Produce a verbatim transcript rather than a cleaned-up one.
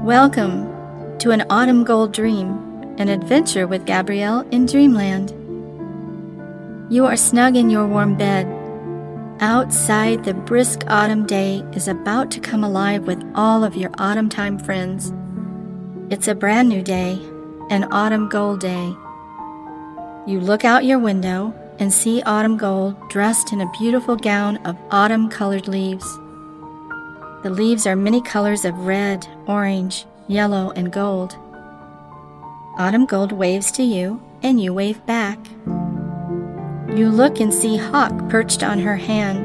Welcome to an Autumn Gold Dream, an adventure with Gabrielle in Dreamland. You are snug in your warm bed. Outside, the brisk autumn day is about to come alive with all of your autumn time friends. It's a brand new day, an autumn gold day. You look out your window and see Autumn Gold dressed in a beautiful gown of autumn-colored leaves. The leaves are many colors of red, orange, yellow, and gold. Autumn Gold waves to you, and you wave back. You look and see Hawk perched on her hand.